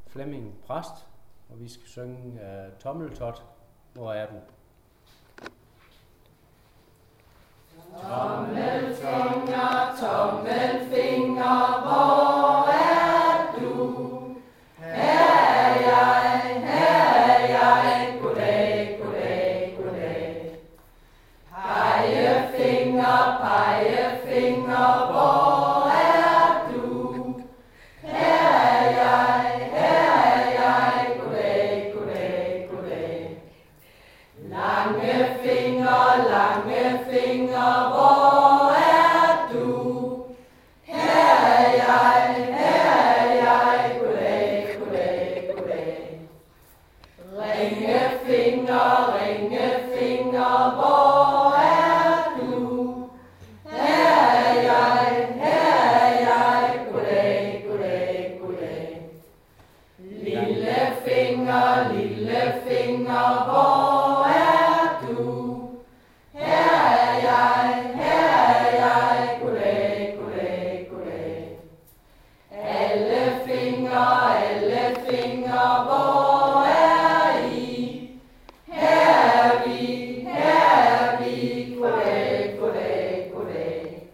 Flemming Præst, og vi skal synge Tommeltot. Hvor er du? Tommelfinger, tommelfinger, hvor er du? Her er jeg, goddag, goddag, goddag. Pegefinger, pegefinger, hvor er du? Her er jeg, goddag, goddag, goddag. Lange fingre, hvor er du? Her er jeg, goddag, goddag, goddag. Ringe fingre, hvor er du? Her er jeg, goddag, goddag, goddag. Lille finger, hvor